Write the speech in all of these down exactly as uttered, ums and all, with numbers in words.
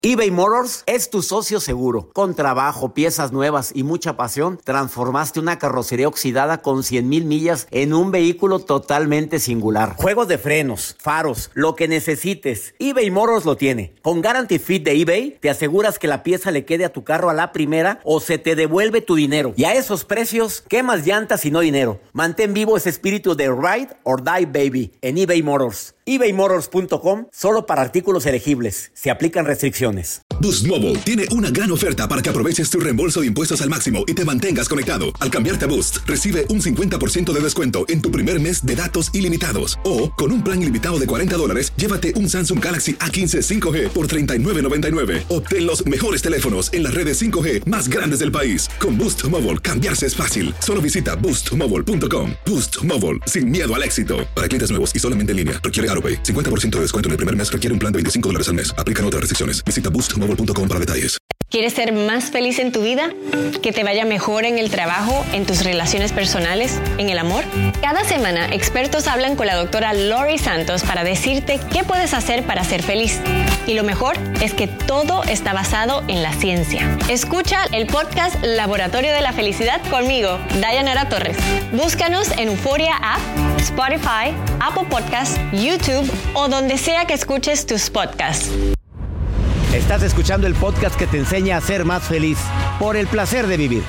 eBay Motors es tu socio seguro. Con trabajo, piezas nuevas y mucha pasión, transformaste una carrocería oxidada con cien mil millas en un vehículo totalmente singular. Juegos de frenos, faros, lo que necesites, eBay Motors lo tiene. Con Guarantee Fit de eBay, te aseguras que la pieza le quede a tu carro a la primera o se te devuelve tu dinero. Y a esos precios, ¿qué más llantas y no dinero? Mantén vivo ese espíritu de Ride or Die Baby en eBay Motors. ebay motors punto com, solo para artículos elegibles. Se aplican restricciones. Boost Mobile tiene una gran oferta para que aproveches tu reembolso de impuestos al máximo y te mantengas conectado. Al cambiarte a Boost, recibe un cincuenta por ciento de descuento en tu primer mes de datos ilimitados. O, con un plan ilimitado de cuarenta dólares, llévate un Samsung Galaxy A quince cinco G por treinta y nueve noventa y nueve. Obtén los mejores teléfonos en las redes cinco G más grandes del país. Con Boost Mobile, cambiarse es fácil. Solo visita boost mobile punto com. Boost Mobile, sin miedo al éxito. Para clientes nuevos y solamente en línea, requiere AutoPay. cincuenta por ciento de descuento en el primer mes requiere un plan de veinticinco dólares al mes. Aplican otras restricciones. Visita boost mobile punto com para detalles. ¿Quieres ser más feliz en tu vida? ¿Que te vaya mejor en el trabajo, en tus relaciones personales, en el amor? Cada semana, expertos hablan con la doctora Lori Santos para decirte qué puedes hacer para ser feliz. Y lo mejor es que todo está basado en la ciencia. Escucha el podcast Laboratorio de la Felicidad conmigo, Dayanara Torres. Búscanos en Euforia App, Spotify, Apple Podcasts, YouTube o donde sea que escuches tus podcasts. Estás escuchando el podcast que te enseña a ser más feliz por el placer de vivir.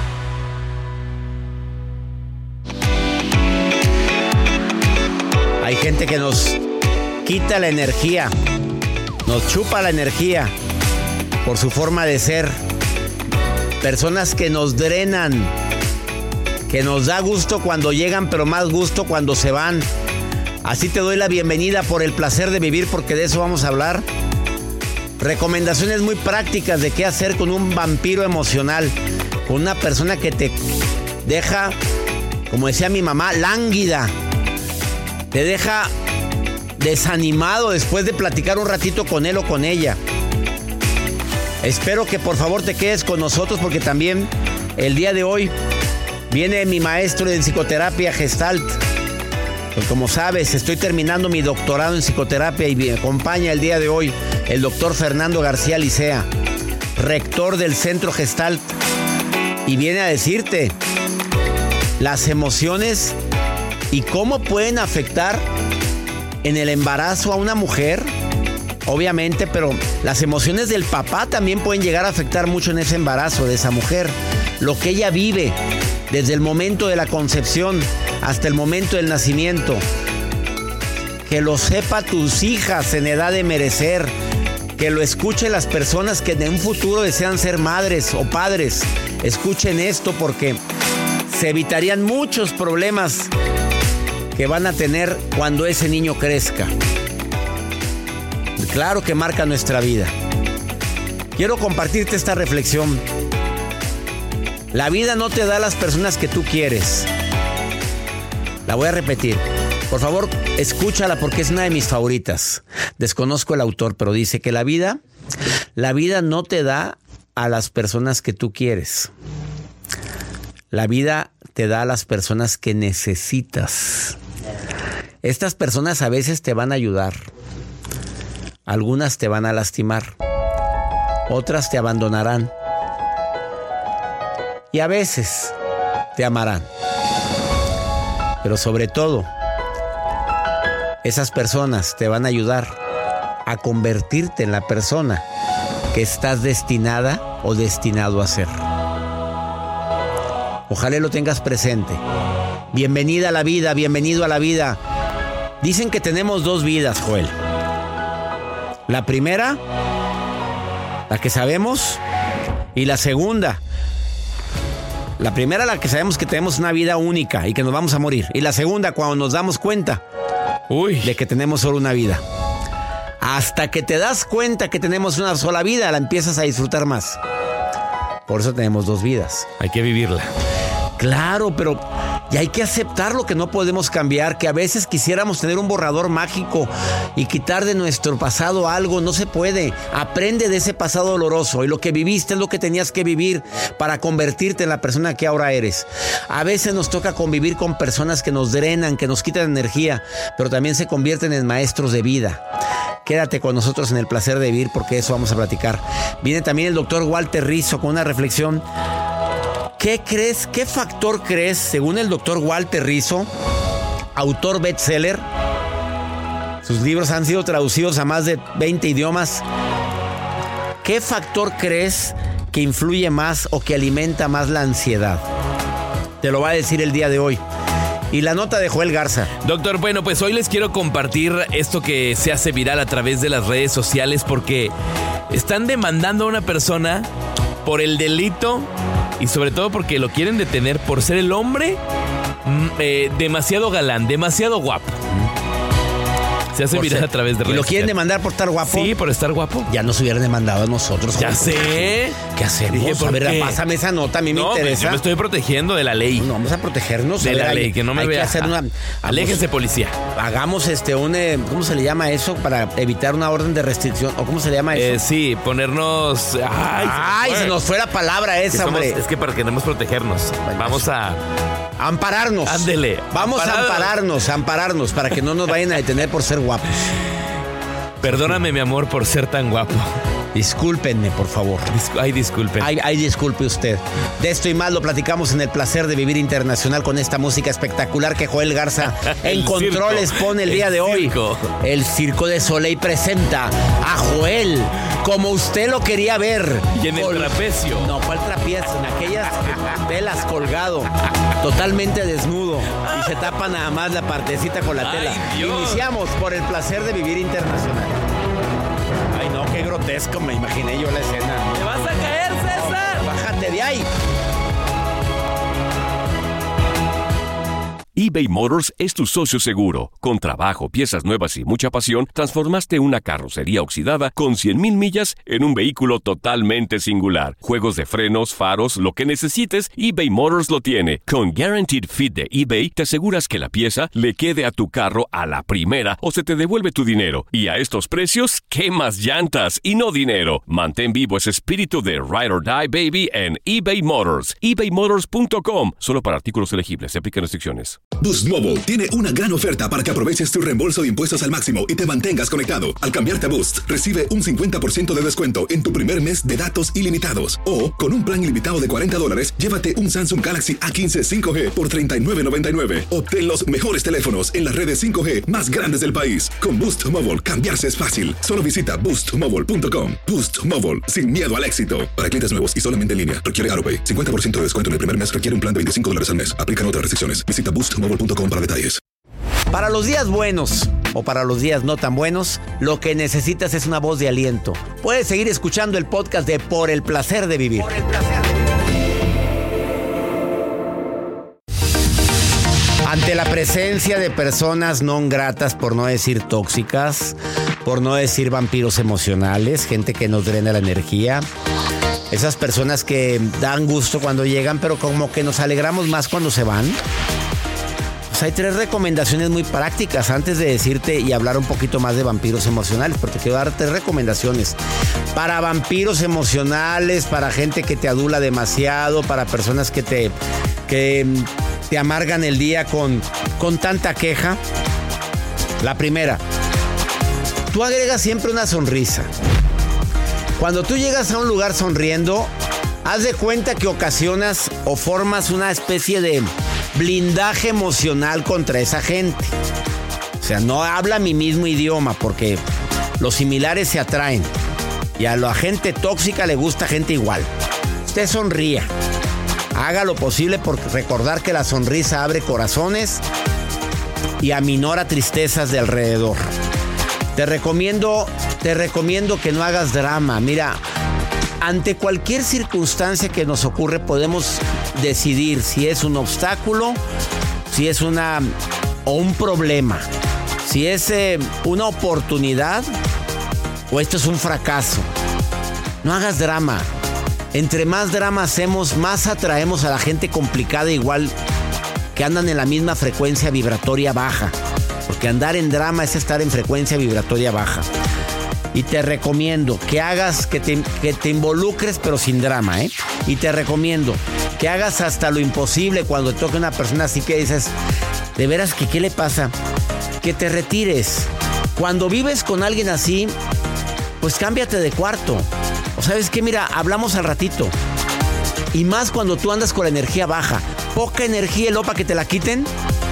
Hay gente que nos quita la energía, nos chupa la energía por su forma de ser. Personas que nos drenan, que nos da gusto cuando llegan, pero más gusto cuando se van. Así te doy la bienvenida por el placer de vivir, porque de eso vamos a hablar. Recomendaciones muy prácticas de qué hacer con un vampiro emocional, con una persona que te deja, como decía mi mamá, lánguida. Te deja desanimado después de platicar un ratito con él o con ella. Espero que por favor te quedes con nosotros, porque también el día de hoy viene mi maestro en psicoterapia Gestalt. Pues como sabes, estoy terminando mi doctorado en psicoterapia y me acompaña el día de hoy el doctor Fernando García Licea, rector del Centro Gestalt, y viene a decirte las emociones y cómo pueden afectar en el embarazo a una mujer, obviamente, pero las emociones del papá también pueden llegar a afectar mucho en ese embarazo de esa mujer, lo que ella vive desde el momento de la concepción hasta el momento del nacimiento. Que lo sepa tus hijas en edad de merecer, que lo escuchen las personas que en un futuro desean ser madres o padres. Escuchen esto, porque se evitarían muchos problemas que van a tener cuando ese niño crezca. Claro que marca nuestra vida. Quiero compartirte esta reflexión. La vida no te da las personas que tú quieres. La voy a repetir. Por favor, escúchala porque es una de mis favoritas. Desconozco el autor, pero dice que la vida, la vida no te da a las personas que tú quieres. La vida te da a las personas que necesitas. Estas personas a veces te van a ayudar. Algunas te van a lastimar. Otras te abandonarán. Y a veces te amarán. Pero sobre todo, esas personas te van a ayudar a convertirte en la persona que estás destinada o destinado a ser. Ojalá lo tengas presente. Bienvenida a la vida, bienvenido a la vida. Dicen que tenemos dos vidas, Joel. La primera, la que sabemos, y la segunda. La primera, la que sabemos que tenemos una vida única y que nos vamos a morir. Y la segunda, cuando nos damos cuenta Uy. de que tenemos solo una vida. Hasta que te das cuenta que tenemos una sola vida, la empiezas a disfrutar más. Por eso tenemos dos vidas. Hay que vivirla. Claro, pero y hay que aceptar lo que no podemos cambiar, que a veces quisiéramos tener un borrador mágico y quitar de nuestro pasado algo. No se puede. Aprende de ese pasado doloroso, y lo que viviste es lo que tenías que vivir para convertirte en la persona que ahora eres. A veces nos toca convivir con personas que nos drenan, que nos quitan energía, pero también se convierten en maestros de vida. Quédate con nosotros en el placer de vivir porque eso vamos a platicar. Viene también el doctor Walter Rizzo con una reflexión. ¿Qué crees, qué factor crees, según el doctor Walter Rizzo, autor bestseller? Sus libros han sido traducidos a más de veinte idiomas. ¿Qué factor crees que influye más o que alimenta más la ansiedad? Te lo va a decir el día de hoy. Y la nota de Joel Garza. Doctor, bueno, pues hoy les quiero compartir esto que se hace viral a través de las redes sociales porque están demandando a una persona por el delito y sobre todo porque lo quieren detener por ser el hombre eh, demasiado galán, demasiado guapo. Se hace viral a través de redes. ¿Y lo quieren demandar por estar guapo? Sí, por estar guapo. Ya nos hubieran demandado a nosotros. Ya sé. ¿Qué hacemos? Dije, ¿por a ver, qué? pásame esa nota, a mí me no, interesa. Yo me estoy protegiendo de la ley. No, vamos a protegernos. De a ver, la hay, ley, que no me hay vea. Que hacer una, Aléjense, policía. Hagamos este un, eh, ¿cómo se le llama eso? Para evitar una orden de restricción. ¿O cómo se le llama eso? Eh, sí, ponernos... Ay, Ay se, se nos fue la palabra esa, somos, hombre. Es que para queremos protegernos. Bueno, vamos a... Ampararnos. Ándele. Vamos Amparado. a ampararnos, a ampararnos, para que no nos vayan a detener por ser guapos. Perdóname, mi amor, por ser tan guapo. Discúlpenme, por favor. Dis- Ay, disculpen. Ay, ay, disculpe usted. De esto y más lo platicamos en el placer de vivir internacional con esta música espectacular que Joel Garza en El controles circo. pone el día El de circo. hoy. El Circo de Soleil presenta a Joel como usted lo quería ver. Y en el Col- trapecio. No, ¿cuál trapecio? En aquellas velas colgado, totalmente desnudo y se tapa nada más la partecita con la Ay, tela. Dios. Iniciamos por el placer de vivir internacional. Ay, no, qué grotesco me imaginé yo la escena. ¡Te vas a caer, César! Bájate de ahí. eBay Motors es tu socio seguro. Con trabajo, piezas nuevas y mucha pasión, transformaste una carrocería oxidada con cien mil millas en un vehículo totalmente singular. Juegos de frenos, faros, lo que necesites, eBay Motors lo tiene. Con Guaranteed Fit de eBay, te aseguras que la pieza le quede a tu carro a la primera o se te devuelve tu dinero. Y a estos precios, ¿qué más llantas y no dinero? Mantén vivo ese espíritu de Ride or Die, baby, en eBay Motors. ebay motors punto com. Solo para artículos elegibles. Se aplican restricciones. Boost Mobile tiene una gran oferta para que aproveches tu reembolso de impuestos al máximo y te mantengas conectado. Al cambiarte a Boost, recibe un cincuenta por ciento de descuento en tu primer mes de datos ilimitados. O, con un plan ilimitado de cuarenta dólares, llévate un Samsung Galaxy A quince cinco G por treinta y nueve noventa y nueve. Obtén los mejores teléfonos en las redes cinco G más grandes del país. Con Boost Mobile, cambiarse es fácil. Solo visita boost mobile punto com. Boost Mobile, sin miedo al éxito. Para clientes nuevos y solamente en línea, requiere AutoPay. cincuenta por ciento de descuento en el primer mes requiere un plan de veinticinco dólares al mes. Aplican otras restricciones. Visita boost mobile punto com para detalles. Para los días buenos o para los días no tan buenos, lo que necesitas es una voz de aliento. Puedes seguir escuchando el podcast de Por el Placer de Vivir. Por el placer de vivir. Ante la presencia de personas no gratas, por no decir tóxicas, por no decir vampiros emocionales, gente que nos drena la energía, esas personas que dan gusto cuando llegan, pero como que nos alegramos más cuando se van. Pues hay tres recomendaciones muy prácticas antes de decirte y hablar un poquito más de vampiros emocionales, porque quiero dar tres recomendaciones para vampiros emocionales, para gente que te adula demasiado, para personas que te, que te amargan el día con, con tanta queja. La primera, tú agregas siempre una sonrisa. Cuando tú llegas a un lugar sonriendo, haz de cuenta que ocasionas o formas una especie de blindaje emocional contra esa gente. O sea, no habla mi mismo idioma porque los similares se atraen. Y a la gente tóxica le gusta gente igual. Usted sonría. Haga lo posible por recordar que la sonrisa abre corazones y aminora tristezas de alrededor. Te recomiendo, te recomiendo que no hagas drama. Mira, ante cualquier circunstancia que nos ocurre podemos decidir si es un obstáculo, si es una o un problema, si es eh, una oportunidad o esto es un fracaso. No hagas drama. Entre más drama hacemos, más atraemos a la gente complicada igual que andan en la misma frecuencia vibratoria baja. Porque andar en drama es estar en frecuencia vibratoria baja. Y te recomiendo que hagas, que te, que te involucres pero sin drama, ¿eh? Y te recomiendo que hagas hasta lo imposible cuando te toque una persona así que dices, de veras que ¿qué le pasa? Que te retires, Cuando vives con alguien así, pues cámbiate de cuarto. O sabes qué, mira, hablamos al ratito. Y más cuando tú andas con la energía baja. Poca energía, ¿lo para que te la quiten?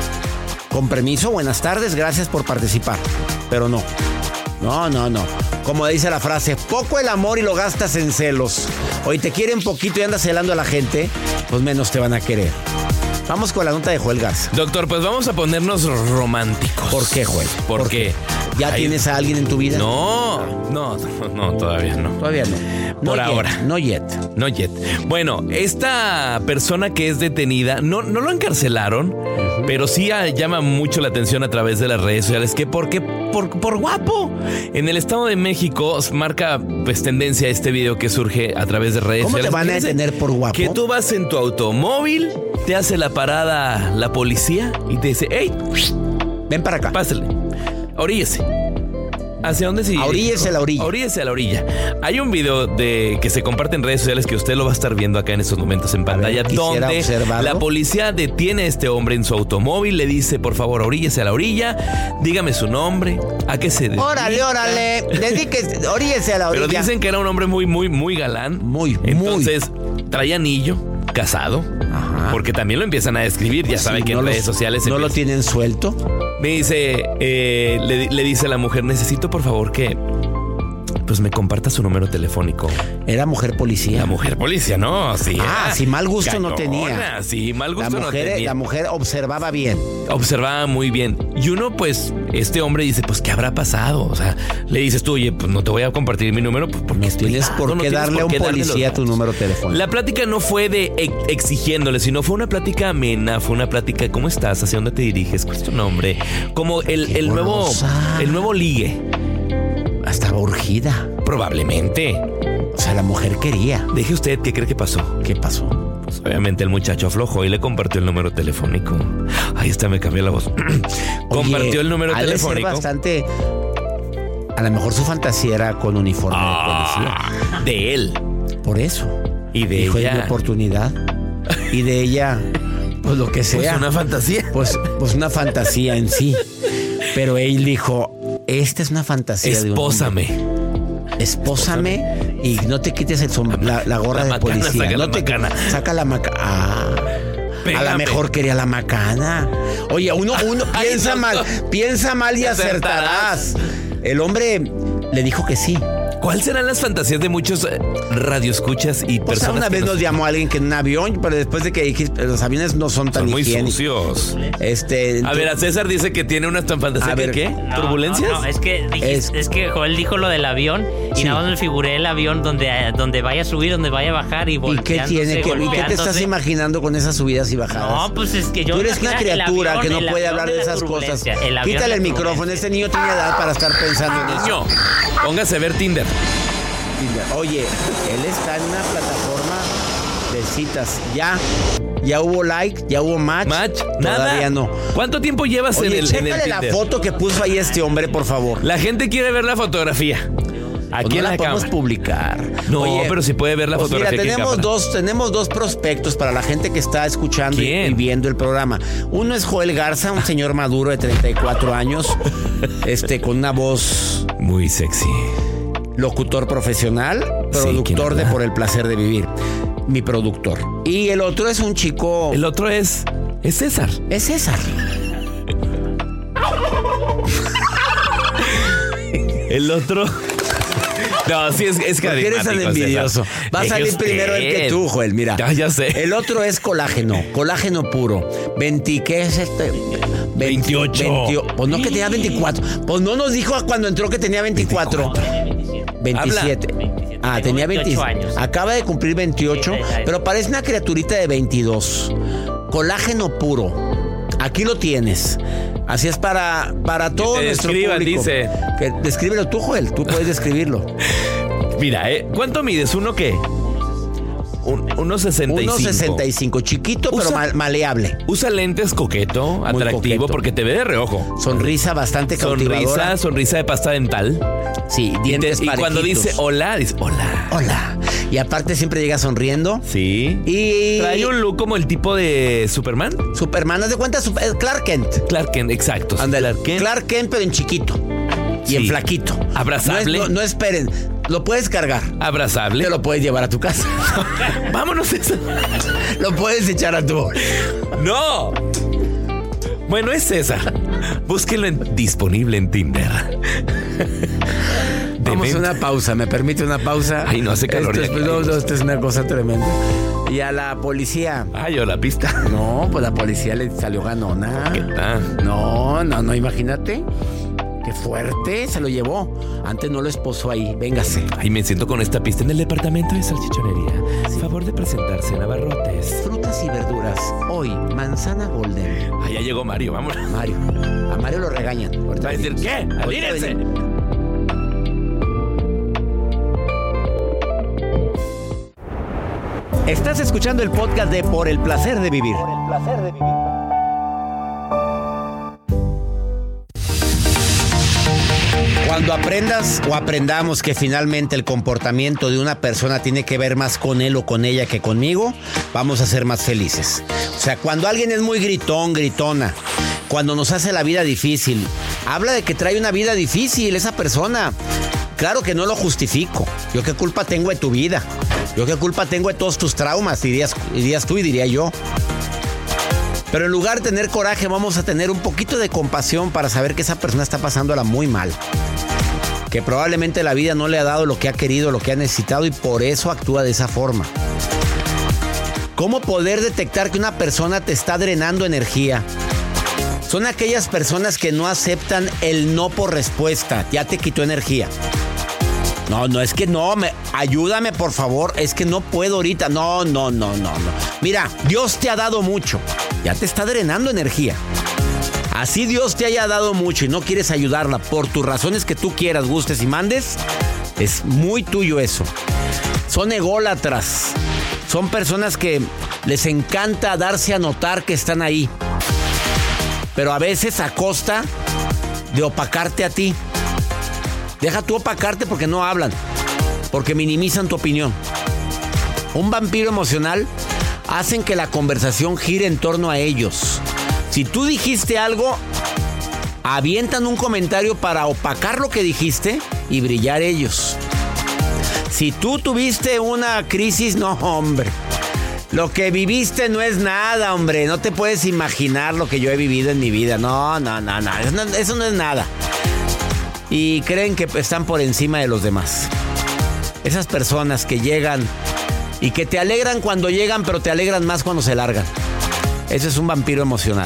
Con permiso, buenas tardes, gracias por participar. Pero no, no, no, no. Como dice la frase, poco el amor y lo gastas en celos. Hoy te quieren poquito y andas celando a la gente, pues menos te van a querer. Vamos con la nota de Joel Garza. Doctor, pues vamos a ponernos románticos. ¿Por qué, Joel? ¿Por, ¿Por qué? qué? ¿Ya Ay, tienes a alguien en tu vida? No, no, no, no, todavía no. Todavía no. Por no ahora. Yet, no yet. No yet. Bueno, esta persona que es detenida, no, no lo encarcelaron, uh-huh. pero sí llama mucho la atención a través de las redes sociales. ¿Qué? ¿Por qué? Por, por guapo. En el Estado de México marca pues tendencia este video que surge a través de redes ¿Cómo sociales. ¿Cómo te van a detener por guapo? Que tú vas en tu automóvil, te hace la parada la policía y te dice, hey, ven para acá. Pásale, oríllese. ¿Hacia dónde sigue? Oríllese a la orilla. Oríllese a la orilla. Hay un video de que se comparte en redes sociales que usted lo va a estar viendo acá en estos momentos en pantalla, ver, donde observarlo. La policía detiene a este hombre en su automóvil, le dice, por favor, oríllese a la orilla, dígame su nombre, a qué se dedica. Órale, órale, dedíquese, oríllese a la orilla. Pero dicen que era un hombre muy, muy, muy galán. Muy, muy. Entonces, trae anillo, casado. Ajá. Porque también lo empiezan a describir, ya pues saben sí, que no en los, redes sociales... ¿No empieza. lo tienen suelto? Me dice, eh, le, le dice a la mujer, necesito por favor que pues me comparta su número telefónico. ¿Era mujer policía? La mujer policía, no, sí. Ah, si mal gusto cañona, no tenía. Sí, mal gusto la mujer, no tenía. La mujer observaba bien. Observaba muy bien. Y uno, pues, este hombre dice, pues, ¿qué habrá pasado? O sea, le dices tú, oye, pues no te voy a compartir mi número. Pues, porque no tienes por qué no darle a un policía tu número telefónico. La plática no fue de ex- exigiéndole, sino fue una plática amena, fue una plática, ¿cómo estás? ¿Hacia dónde te diriges? ¿Cuál es tu nombre? Como el, el nuevo, el nuevo ligue. Estaba urgida. Probablemente. O sea, la mujer quería. Deje usted, ¿qué cree que pasó? ¿Qué pasó? Pues obviamente el muchacho aflojó y le compartió el número telefónico. Ahí está, me cambió la voz. Compartió Oye, el número telefónico. Bastante. A lo mejor su fantasía era con uniforme ah, de policía. De él. Por eso. Y de Dijo, ella. es mi oportunidad. Y de ella, pues lo que sea. Pues una fantasía. Pues, pues una fantasía en sí. Pero él dijo, esta es una fantasía de un Espósame. Espósame y no te quites el som- la, la gorra la de macana, policía. saca No la te macana. Saca la macana. Ah, a lo mejor quería la macana. Oye, uno, uno Ay, piensa no, mal, no. piensa mal y acertarás. El hombre le dijo que sí. ¿Cuáles serán las fantasías de muchos eh, radioescuchas y O sea, personas una que vez nos llamó alguien que en un avión, pero después de que dijiste, los aviones no son tan son muy higiénicos. sucios? Este, A ver, a César dice que tiene una tan fantasía A que ver, ¿qué? No, ¿Turbulencias? No, no, es que dijiste- Es- es... que Joel dijo lo del avión y Sí. nada más me figuré el avión donde, donde vaya a subir, donde vaya a bajar y ¿Y qué volteándose, tiene? ¿Qué, ¿Y qué te estás golpeándose. imaginando con esas subidas y bajadas? No, pues es que yo... Tú eres una imagina el criatura avión, que no el puede avión hablar de la esas cosas. turbulencia, el avión Quítale de el la micrófono. turbulencia. Este niño tiene edad para estar pensando en eso. Niño, póngase a ver Tinder. Oye, él está en una plataforma de citas. Ya, ya hubo like, ya hubo match. Match, Todavía nada. no. ¿Cuánto tiempo llevas Oye, en el, en el chécale la Tinder? foto que puso ahí este hombre, por favor. La gente quiere ver la fotografía. Aquí Pues no en la la podemos cámara. publicar. No, Oye, pero sí puede ver la pues fotografía. Mira, aquí en tenemos cámara. dos, tenemos dos prospectos para la gente que está escuchando y, ¿Quién? y viendo el programa. Uno es Joel Garza, un señor maduro de treinta y cuatro años, este, con una voz Muy sexy. locutor profesional, productor ¿quién de habla? Por el Placer de Vivir. Mi productor. Y el otro es un chico. El otro es... Es César. Es César. El otro... No, sí es, es ¿Por qué eres tan carismático, envidioso? César. Va a Deje salir usted. primero el que tú, Joel. Mira. Ya, ya sé. El otro es colágeno. Colágeno puro. veinti, ¿qué es este? veinte, veintiocho. veinte, pues no que tenía veinticuatro. Pues no nos dijo cuando entró que tenía veinticuatro. veintisiete. Ah, Tengo tenía veintiocho veinte años. Acaba de cumplir veintiocho, Sí, sí, sí. pero parece una criaturita de veintidós. Colágeno puro. Aquí lo tienes. Así es para, para todo te nuestro describan, público. dice. Que, descríbelo tú, Joel. Tú puedes describirlo. Mira, ¿eh? ¿Cuánto mides? ¿Uno qué? Un, uno sesenta y cinco. uno sesenta y cinco, chiquito pero Usa- mal- maleable. Usa lentes coqueto, atractivo, coqueto. porque te ve de reojo. Sonrisa bastante cautivadora. Sonrisa, sonrisa de pasta dental. Sí, Y, te- dientes y cuando parejitos. dice hola, dice hola. Hola. Y aparte siempre llega sonriendo. Sí. Y Trae un look como el tipo de Superman. Superman, haz de cuenta, Sup- eh, Clark Kent. Clark Kent, exacto. Ándale. Clark Kent. Clark Kent, pero en chiquito. y Sí. en flaquito. Abrazable. No, es- no- no esperen. Lo puedes cargar. Abrazable. Te lo puedes llevar a tu casa. Vámonos eso. Lo puedes echar a tu... ¡No! Bueno, es esa. Búsquenlo en- disponible en Tinder. Vamos a Demente. una pausa. ¿Me permite una pausa? Ay, no hace calor Esto ya es, que- no, no, esto es una cosa tremenda. Y a la policía... Ay, yo la pista. No, pues la policía le salió ganona. ¿Qué tal? No, no, no, imagínate. Qué fuerte, se lo llevó. Antes no lo esposó ahí, véngase. Ay, me siento con esta pista en el departamento de salchichonería. Favor de presentarse en Abarrotes. Frutas y verduras. Hoy, manzana golden. Ay, ya llegó Mario, vámonos. Mario. A Mario lo regañan. Ahorita Va a decir, venimos. ¿qué? Ahorita ¡Alírense! venimos. Estás escuchando el podcast de Por el placer de vivir. Por el placer de vivir. Cuando aprendas o aprendamos que finalmente el comportamiento de una persona tiene que ver más con él o con ella que conmigo, vamos a ser más felices. O sea, cuando alguien es muy gritón, gritona, cuando nos hace la vida difícil, habla de que trae una vida difícil esa persona. Claro que no lo justifico. Yo qué culpa tengo de tu vida. Yo qué culpa tengo de todos tus traumas, dirías, dirías tú y diría yo. Pero en lugar de tener coraje, vamos a tener un poquito de compasión para saber que esa persona está pasándola muy mal. Que probablemente la vida no le ha dado lo que ha querido, lo que ha necesitado y por eso actúa de esa forma. ¿Cómo poder detectar que una persona te está drenando energía? Son aquellas personas que no aceptan el no por respuesta. Ya te quitó energía. No, no, es que no, me, ayúdame por favor, es que no puedo ahorita. No, no, no, no, no. Mira, Dios te ha dado mucho. Ya te está drenando energía. Así Dios te haya dado mucho y no quieres ayudarla por tus razones que tú quieras, gustes y mandes, es muy tuyo eso. Son ególatras. Son personas que les encanta darse a notar que están ahí. Pero a veces a costa de opacarte a ti. Deja tú opacarte porque no hablan, porque minimizan tu opinión. Un vampiro emocional hacen que la conversación gire en torno a ellos. Si tú dijiste algo, avientan un comentario para opacar lo que dijiste y brillar ellos. Si tú tuviste una crisis, no, hombre. Lo que viviste no es nada, hombre. No te puedes imaginar lo que yo he vivido en mi vida. No, no, no, no. Eso no, eso no es nada. Y creen que están por encima de los demás. Esas personas que llegan y que te alegran cuando llegan, pero te alegran más cuando se largan. Ese es un vampiro emocional.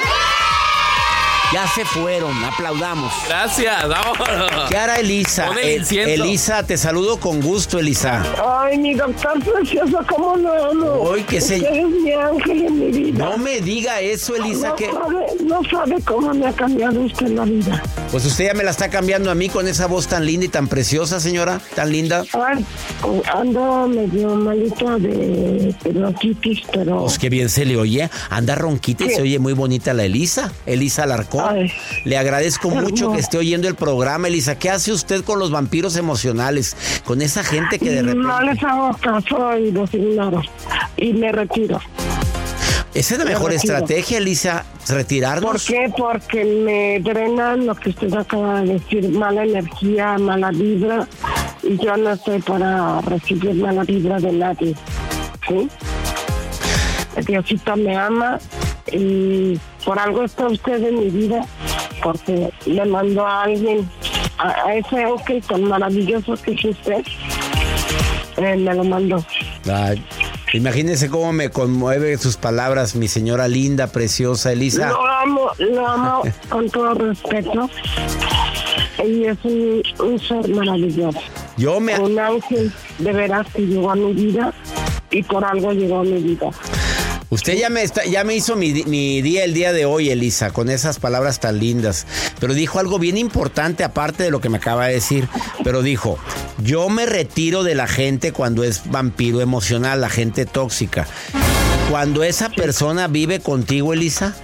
Ya se fueron, aplaudamos. Gracias, vámonos. ¿Qué hará Elisa? Pon el El- incienso. Elisa, te saludo con gusto, Elisa. Ay, mi doctor precioso, ¿cómo lo amo? Ay, que se- Usted es mi ángel en mi vida. No me diga eso, Elisa, no que... sabe, no sabe cómo me ha cambiado usted la vida. Pues usted ya me la está cambiando a mí con esa voz tan linda y tan preciosa, señora. Tan linda. Ay, ando medio malito de bronquitis, pero... Pues qué bien se le oye. Anda ronquita y Sí. se oye muy bonita la Elisa. Elisa Alarcón. Ay. Le agradezco Hermoso. mucho que esté oyendo el programa, Elisa. ¿Qué hace usted con los vampiros emocionales? Con esa gente que de repente... No les hago caso y los ignoro. Y me retiro. Esa es la Me mejor retiro. estrategia, Elisa. Retirarnos. ¿Por qué? Porque me drenan lo que usted acaba de decir, mala energía, mala vibra, y yo no estoy para recibir mala vibra de nadie, ¿sí? Diosito me ama y por algo está usted en mi vida, porque le mandó a alguien, a, a ese ángel tan maravilloso que es usted, eh, me lo mandó. Ay, imagínese cómo me conmueve sus palabras, mi señora linda, preciosa, Elisa. Lo amo, lo amo con todo respeto. Y es un, un ser maravilloso. Yo me... Un ángel de veras que llegó a mi vida y por algo llegó a mi vida. Usted ya me está, ya me hizo mi, di- mi día el día de hoy, Elisa, con esas palabras tan lindas. Pero dijo algo bien importante aparte de lo que me acaba de decir. Pero dijo, yo me retiro de la gente cuando es vampiro emocional, la gente tóxica. Cuando esa persona vive contigo, Elisa.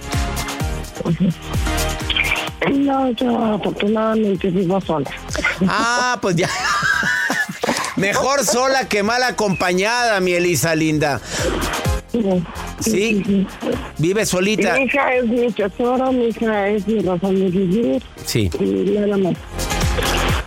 No, yo afortunadamente vivo sola. Ah, pues ya. Mejor sola que mal acompañada, mi Elisa linda. Sí, vive Y solita. mi hija es mi tesoro, mi hija es mi razón de vivir. Sí. Y nada más.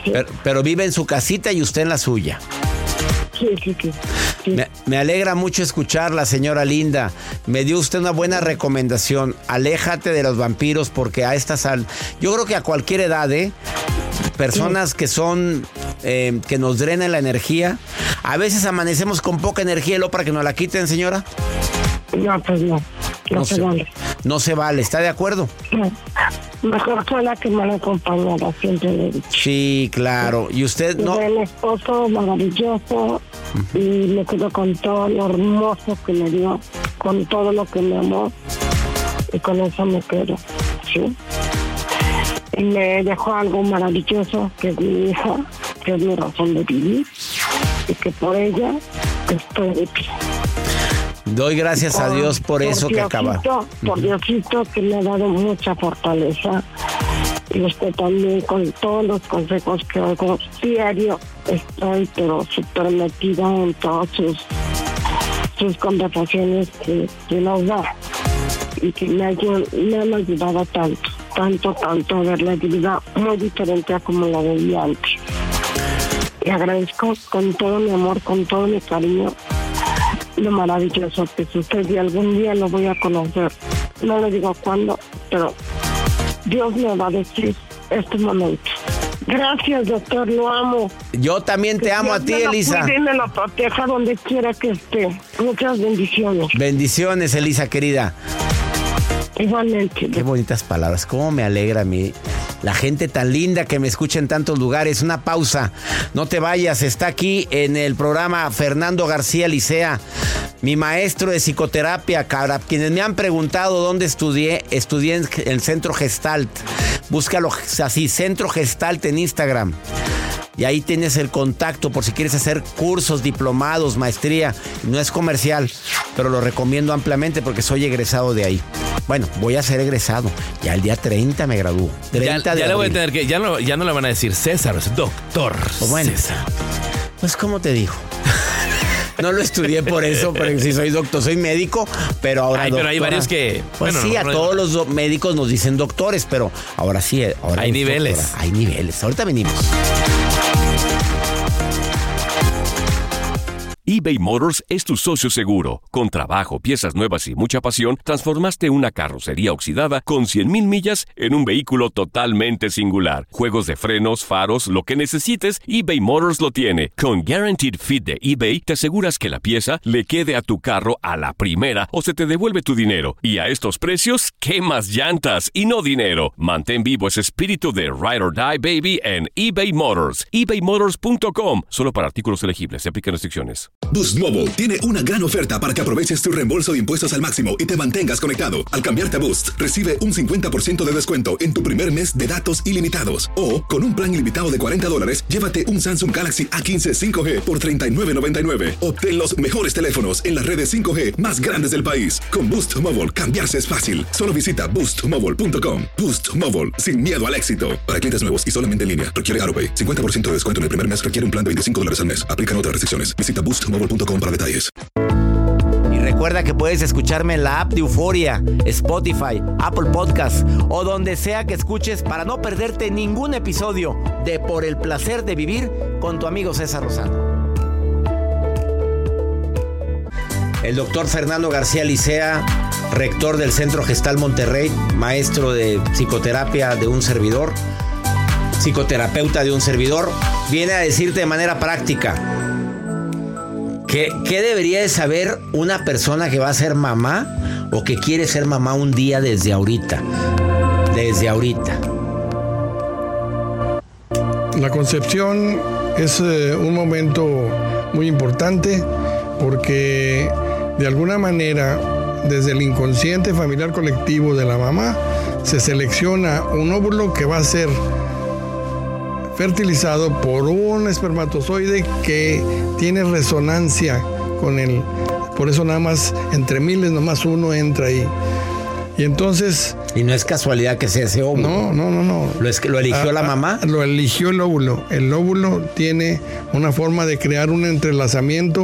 Sí. Pero, pero vive en su casita y usted en la suya. Sí, sí, sí. sí. Me, me alegra mucho escucharla, señora linda. Me dio usted una buena recomendación. Aléjate de los vampiros porque a esta sal... Yo creo que a cualquier edad, ¿eh? Personas sí. que son... Eh, que nos drenan la energía. A veces amanecemos con poca energía y luego para que nos la quiten, señora. No, pues no. No, no se, se vale. No se vale. ¿Está de acuerdo? No. Mejor sola que mal acompañada, siempre le he dicho. Sí, claro. ¿Y usted no? Tuve un esposo maravilloso uh-huh. y me quedo con todo lo hermoso que me dio, con todo lo que me amó y con eso me quedo, ¿sí? Y me dejó algo maravilloso que es mi hija, que es mi razón de vivir y que por ella estoy de pie. Doy gracias por, a Dios por, por eso Diosito, que acaba. Por Diosito que me ha dado mucha fortaleza. Y usted también con todos los consejos que oigo diario. Estoy pero súper metida en todas sus, sus conversaciones que, que nos da. Y que me, ayud, me han ayudado tanto, tanto, tanto a ver la vida muy diferente a como la veía antes. Le agradezco con todo mi amor, con todo mi cariño. Lo maravilloso que sucede y algún día lo voy a conocer. No le digo cuándo, pero Dios me va a decir este momento. Gracias, doctor, lo amo. Yo también te que amo Dios a ti, me Elisa. Cuide, me lo proteja donde quiera que esté. Muchas bendiciones. Bendiciones, Elisa, querida. Igualmente. Qué bonitas palabras. Cómo me alegra a mí. La gente tan linda que me escucha en tantos lugares. Una pausa. No te vayas. Está aquí en el programa Fernando García Licea, mi maestro de psicoterapia. Para quienes me han preguntado dónde estudié, estudié en el Centro Gestalt. Búscalo así, Centro Gestalt en Instagram. Y ahí tienes el contacto por si quieres hacer cursos, diplomados, maestría. No es comercial, pero lo recomiendo ampliamente porque soy egresado de ahí. Bueno, voy a ser egresado. Ya el día treinta me gradúo. treinta ya de ya le voy a abril. tener que, ya no, ya no le van a decir César, es doctor Pues bueno, César. Pues ¿cómo te digo? No lo estudié por eso, porque sí soy doctor, soy médico, pero ahora Ay, pero hay varios que... Pues bueno, sí, no, a no, todos los do- médicos nos dicen doctores, pero ahora sí, ahora Hay es niveles. doctora. Hay niveles. Ahorita venimos. eBay Motors es tu socio seguro. Con trabajo, piezas nuevas y mucha pasión, transformaste una carrocería oxidada con cien mil millas en un vehículo totalmente singular. Juegos de frenos, faros, lo que necesites, eBay Motors lo tiene. Con Guaranteed Fit de eBay, te aseguras que la pieza le quede a tu carro a la primera o se te devuelve tu dinero. Y a estos precios, ¿qué más llantas y no dinero? Mantén vivo ese espíritu de Ride or Die, baby, en eBay Motors. ebay motors punto com. Solo para artículos elegibles. Se aplican restricciones. Boost Mobile tiene una gran oferta para que aproveches tu reembolso de impuestos al máximo y te mantengas conectado. Al cambiarte a Boost, recibe un cincuenta por ciento de descuento en tu primer mes de datos ilimitados. O, con un plan ilimitado de cuarenta dólares, llévate un Samsung Galaxy A quince cinco G por treinta y nueve noventa y nueve. Obtén los mejores teléfonos en las redes cinco G más grandes del país. Con Boost Mobile, cambiarse es fácil. Solo visita boost mobile punto com. Boost Mobile, sin miedo al éxito. Para clientes nuevos y solamente en línea, requiere AutoPay. cincuenta por ciento de descuento en el primer mes requiere un plan de veinticinco dólares al mes. Aplican otras restricciones. Visita boost mobile punto com para detalles. Y recuerda que puedes escucharme en la app de Euforia, Spotify, Apple Podcasts o donde sea que escuches para no perderte ningún episodio de Por el Placer de Vivir con tu amigo César Lozano. El doctor Fernando García Licea, rector del Centro Gestal Monterrey, maestro de psicoterapia de un servidor, psicoterapeuta de un servidor, viene a decirte de manera práctica ¿Qué, ¿Qué debería de saber una persona que va a ser mamá o que quiere ser mamá un día desde ahorita? Desde ahorita. La concepción es eh, un momento muy importante porque de alguna manera desde el inconsciente familiar colectivo de la mamá se selecciona un óvulo que va a ser fertilizado por un espermatozoide que tiene resonancia con él. Por eso nada más, entre miles, nomás uno entra ahí. Y entonces... Y no es casualidad que sea ese óvulo. No, no, no, no. ¿Lo, es, ¿lo eligió ah, la mamá? Lo eligió el óvulo. El óvulo tiene una forma de crear un entrelazamiento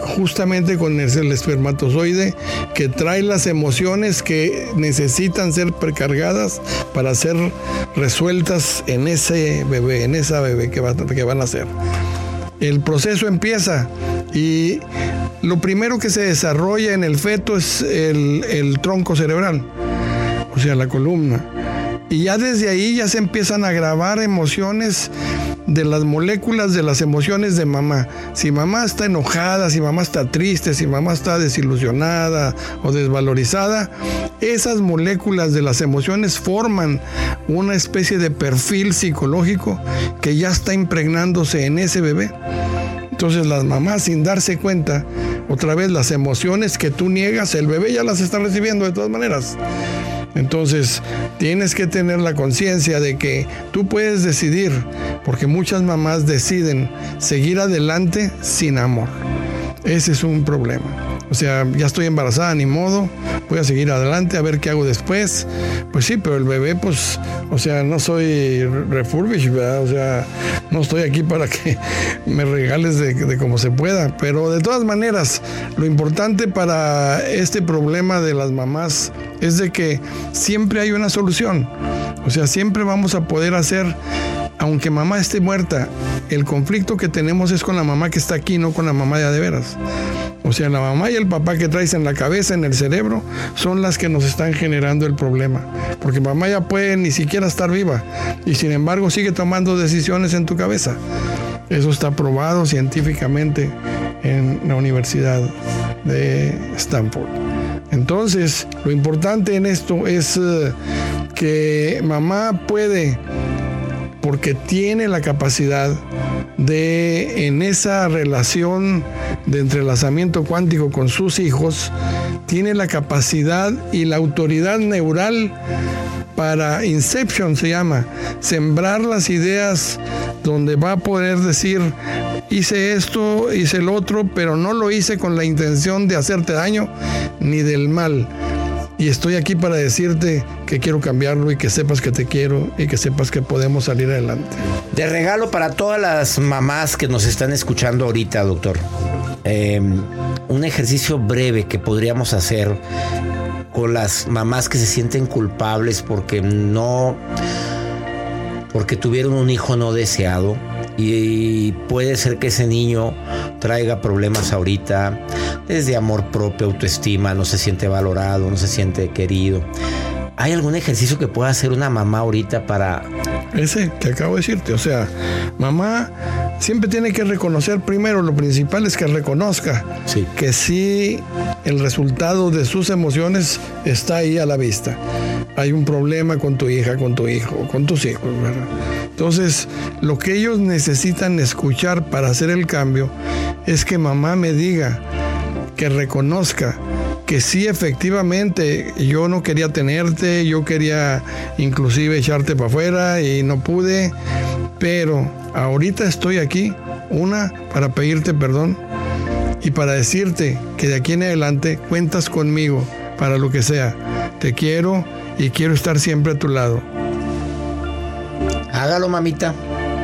justamente con el, el espermatozoide que trae las emociones que necesitan ser precargadas para ser resueltas en ese bebé, en esa bebé que, va, que van a nacer. El proceso empieza y lo primero que se desarrolla en el feto es el, el tronco cerebral, o sea, la columna. Y ya desde ahí ya se empiezan a grabar emociones de las moléculas de las emociones de mamá. Si mamá está enojada, si mamá está triste, si mamá está desilusionada o desvalorizada, esas moléculas de las emociones forman una especie de perfil psicológico que ya está impregnándose en ese bebé. Entonces las mamás, sin darse cuenta, otra vez las emociones que tú niegas, el bebé ya las está recibiendo de todas maneras. Entonces tienes que tener la conciencia de que tú puedes decidir, porque muchas mamás deciden seguir adelante sin amor. Ese es un problema. O sea, ya estoy embarazada, ni modo, voy a seguir adelante a ver qué hago después. Pues sí, pero el bebé, pues, o sea, no soy refurbished, ¿verdad? O sea, no estoy aquí para que me regales de, de como se pueda. Pero de todas maneras, lo importante para este problema de las mamás es de que siempre hay una solución. O sea, siempre vamos a poder hacer, aunque mamá esté muerta, el conflicto que tenemos es con la mamá que está aquí, no con la mamá de a de veras. O sea, la mamá y el papá que traes en la cabeza, en el cerebro, son las que nos están generando el problema. Porque mamá ya puede ni siquiera estar viva y sin embargo sigue tomando decisiones en tu cabeza. Eso está probado científicamente en la Universidad de Stanford. Entonces, lo importante en esto es uh, que mamá puede, porque tiene la capacidad de, en esa relación de entrelazamiento cuántico con sus hijos, tiene la capacidad y la autoridad neural para inception, se llama, sembrar las ideas donde va a poder decir, hice esto, hice el otro, pero no lo hice con la intención de hacerte daño ni del mal. Y estoy aquí para decirte que quiero cambiarlo y que sepas que te quiero y que sepas que podemos salir adelante. De regalo para todas las mamás que nos están escuchando ahorita, doctor, eh, un ejercicio breve que podríamos hacer con las mamás que se sienten culpables porque no, porque tuvieron un hijo no deseado y puede ser que ese niño traiga problemas ahorita, desde amor propio, autoestima, no se siente valorado, no se siente querido. ¿Hay algún ejercicio que pueda hacer una mamá ahorita para...? Ese que acabo de decirte, o sea, mamá siempre tiene que reconocer primero, lo principal es que reconozca sí. que sí el resultado de sus emociones está ahí a la vista. Hay un problema con tu hija, con tu hijo, con tus hijos, ¿verdad? Entonces, lo que ellos necesitan escuchar para hacer el cambio es que mamá me diga, que reconozca que sí, efectivamente, yo no quería tenerte, yo quería inclusive echarte para afuera y no pude, pero ahorita estoy aquí, una, para pedirte perdón y para decirte que de aquí en adelante cuentas conmigo para lo que sea. Te quiero y quiero estar siempre a tu lado. Hágalo, mamita.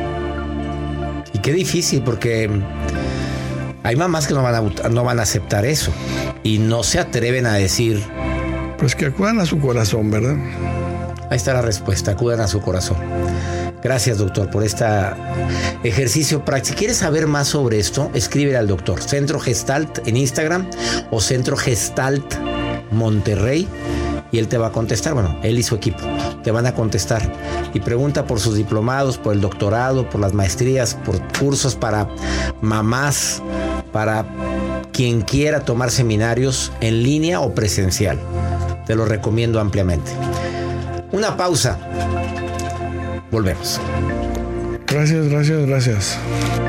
Y qué difícil, porque hay mamás que no van a, no van a aceptar eso y no se atreven a decir. Pues que acudan a su corazón, ¿verdad? Ahí está la respuesta, acudan a su corazón. Gracias, doctor, por este ejercicio práctico. Si quieres saber más sobre esto, escríbele al doctor. Centro Gestalt en Instagram o Centro Gestalt Monterrey y él te va a contestar. Bueno, él y su equipo te van a contestar. Y pregunta por sus diplomados, por el doctorado, por las maestrías, por cursos para mamás, para quien quiera tomar seminarios en línea o presencial. Te lo recomiendo ampliamente. Una pausa. Volvemos. Gracias, gracias, gracias.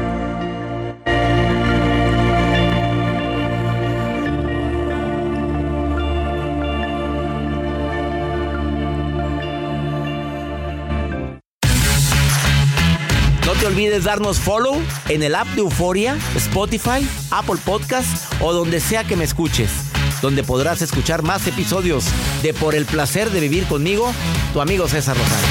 No te olvides darnos follow en el app de Euforia, Spotify, Apple Podcast o donde sea que me escuches, donde podrás escuchar más episodios de Por el Placer de Vivir Conmigo, tu amigo César Lozano.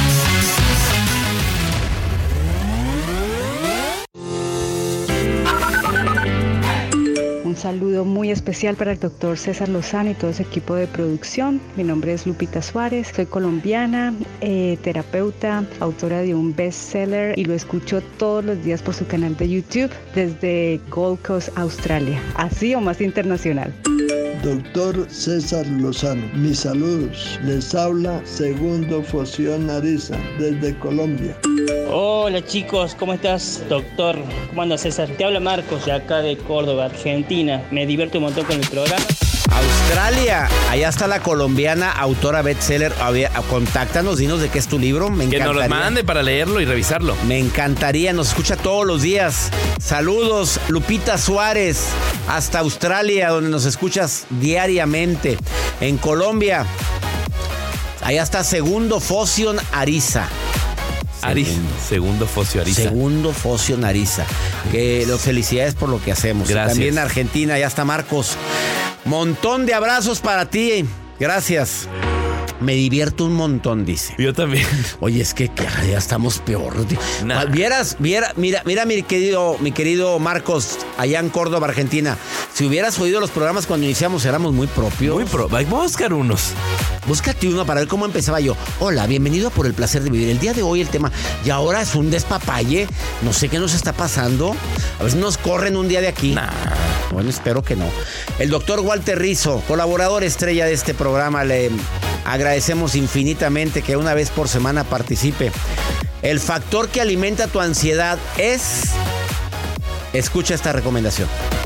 Un saludo muy especial para el doctor César Lozano y todo su equipo de producción. Mi nombre es Lupita Suárez, soy colombiana, eh, terapeuta, autora de un bestseller y lo escucho todos los días por su canal de YouTube desde Gold Coast, Australia. Así o más internacional. Doctor César Lozano, mis saludos. Les habla Segundo Foción Ariza desde Colombia. Hola chicos, ¿cómo estás, doctor? ¿Cómo andas, César? Te habla Marcos de acá de Córdoba, Argentina. Me divierto un montón con el programa. Australia, allá está la colombiana autora bestseller. Contáctanos, dinos de qué es tu libro. Me que nos lo mande para leerlo y revisarlo. Me encantaría, nos escucha todos los días. Saludos, Lupita Suárez, hasta Australia, donde nos escuchas diariamente. En Colombia, allá está Segundo Foción Ariza. Ariza. Segundo Focio Ariza. Segundo Focio Ariza. Que los felicidades por lo que hacemos. Gracias. También en Argentina, allá está Marcos. Montón de abrazos para ti. Gracias. Me divierto un montón, dice. Yo también. Oye, es que, que ya estamos peor. Nah. Vieras, viera, mira, mira, mi querido, mi querido Marcos, allá en Córdoba, Argentina. Si hubieras oído los programas cuando iniciamos, éramos muy propios. Muy propios. Vamos a buscar unos. Búscate uno para ver cómo empezaba yo. Hola, bienvenido a Por el Placer de Vivir. El día de hoy el tema, y ahora es un despapalle. No sé qué nos está pasando. A veces nos corren un día de aquí. Nah. Bueno, espero que no. El doctor Walter Rizzo, colaborador estrella de este programa, le agradecemos infinitamente que una vez por semana participe. El factor que alimenta tu ansiedad es... Escucha esta recomendación.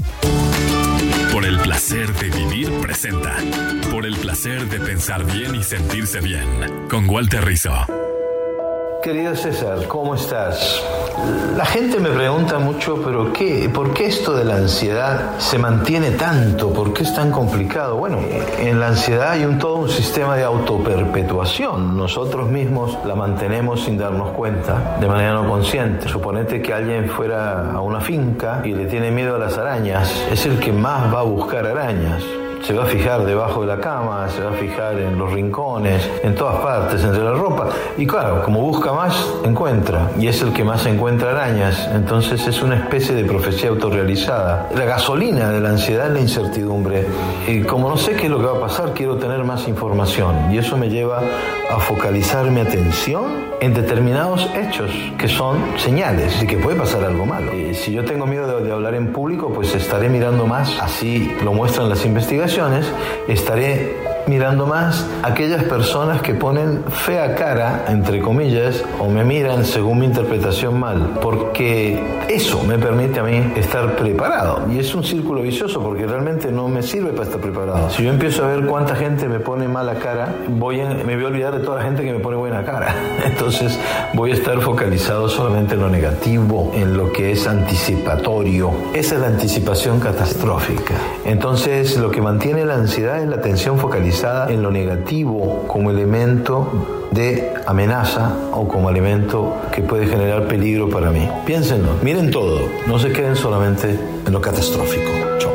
Por el placer de vivir presenta. Por el placer de pensar bien y sentirse bien. Con Walter Rizzo. Querido César, ¿cómo estás? La gente me pregunta mucho, pero ¿qué? ¿Por qué esto de la ansiedad se mantiene tanto? ¿Por qué es tan complicado? Bueno, en la ansiedad hay un todo un sistema de autoperpetuación. Nosotros mismos la mantenemos sin darnos cuenta, de manera no consciente. Suponete que alguien fuera a una finca y le tiene miedo a las arañas. Es el que más va a buscar arañas. Se va a fijar debajo de la cama, se va a fijar en los rincones, en todas partes, entre la ropa. Y claro, como busca más, encuentra. Y es el que más encuentra arañas. Entonces es una especie de profecía autorrealizada. La gasolina de la ansiedad es la incertidumbre. Y como no sé qué es lo que va a pasar, quiero tener más información. Y eso me lleva a focalizar mi atención en determinados hechos que son señales de que puede pasar algo malo. Y si yo tengo miedo de, de hablar en público, pues estaré mirando más, así lo muestran las investigaciones, estaré mirando más a aquellas personas que ponen fea cara, entre comillas, o me miran según mi interpretación mal, porque eso me permite a mí estar preparado. Y es un círculo vicioso porque realmente no me sirve para estar preparado. Si yo empiezo a ver cuánta gente me pone mala cara, voy a, me voy a olvidar de toda la gente que me pone buena cara. Entonces voy a estar focalizado solamente en lo negativo, en lo que es anticipatorio. Esa es la anticipación catastrófica. Entonces lo que mantiene la ansiedad es la atención focalizada en lo negativo como elemento de amenaza o como elemento que puede generar peligro para mí. Piénsenlo, miren todo, no se queden solamente en lo catastrófico. Chao.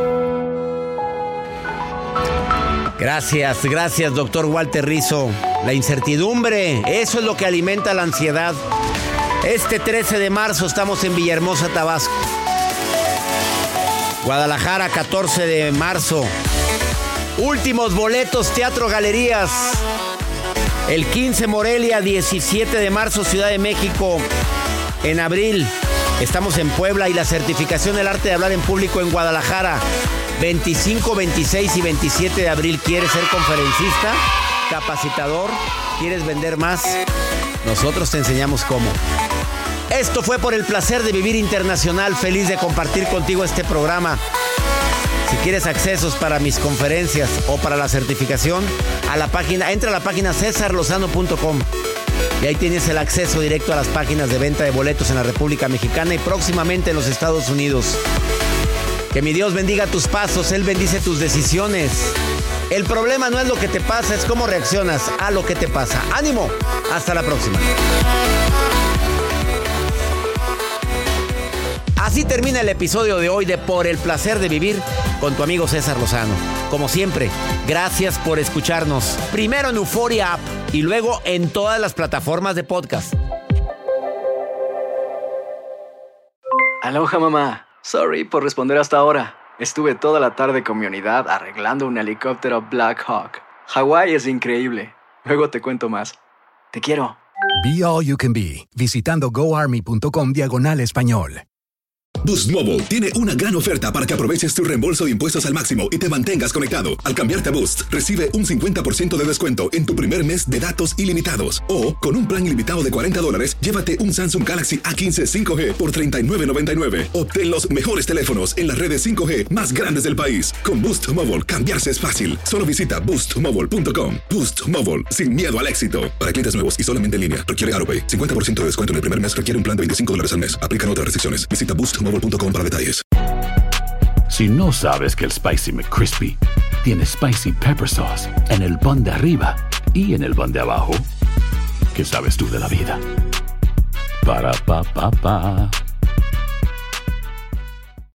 Gracias, gracias, doctor Walter Rizzo. La incertidumbre, eso es lo que alimenta la ansiedad. Este trece de marzo estamos en Villahermosa, Tabasco. Guadalajara, catorce de marzo. Últimos boletos, Teatro Galerías. El quince, Morelia, diecisiete de marzo, Ciudad de México. En abril, estamos en Puebla y la certificación del arte de hablar en público en Guadalajara. veinticinco, veintiséis y veintisiete de abril. ¿Quieres ser conferencista, capacitador? ¿Quieres vender más? Nosotros te enseñamos cómo. Esto fue Por el Placer de Vivir Internacional. Feliz de compartir contigo este programa. Si quieres accesos para mis conferencias o para la certificación, a la página, entra a la página cesar lozano punto com y ahí tienes el acceso directo a las páginas de venta de boletos en la República Mexicana y próximamente en los Estados Unidos. Que mi Dios bendiga tus pasos, Él bendice tus decisiones. El problema no es lo que te pasa, es cómo reaccionas a lo que te pasa. ¡Ánimo! Hasta la próxima. Así termina el episodio de hoy de Por el Placer de Vivir con tu amigo César Lozano. Como siempre, gracias por escucharnos. Primero en Euforia App y luego en todas las plataformas de podcast. Aloha, mamá. Sorry por responder hasta ahora. Estuve toda la tarde con mi unidad arreglando un helicóptero Black Hawk. Hawái es increíble. Luego te cuento más. Te quiero. Be All You Can Be, visitando goarmy.com diagonal español. Boost Mobile tiene una gran oferta para que aproveches tu reembolso de impuestos al máximo y te mantengas conectado. Al cambiarte a Boost, recibe un cincuenta por ciento de descuento en tu primer mes de datos ilimitados. O, con un plan ilimitado de cuarenta dólares, llévate un Samsung Galaxy A quince cinco G por treinta y nueve noventa y nueve. Obtén los mejores teléfonos en las redes cinco G más grandes del país. Con Boost Mobile, cambiarse es fácil. Solo visita boost mobile punto com. Boost Mobile, sin miedo al éxito. Para clientes nuevos y solamente en línea, requiere AutoPay. cincuenta por ciento de descuento en el primer mes requiere un plan de veinticinco dólares al mes. Aplican otras restricciones. Visita boost mobile punto com para detalles. Si no sabes que el Spicy McCrispy tiene Spicy Pepper Sauce en el pan de arriba y en el pan de abajo, ¿qué sabes tú de la vida? Para, pa, pa, pa.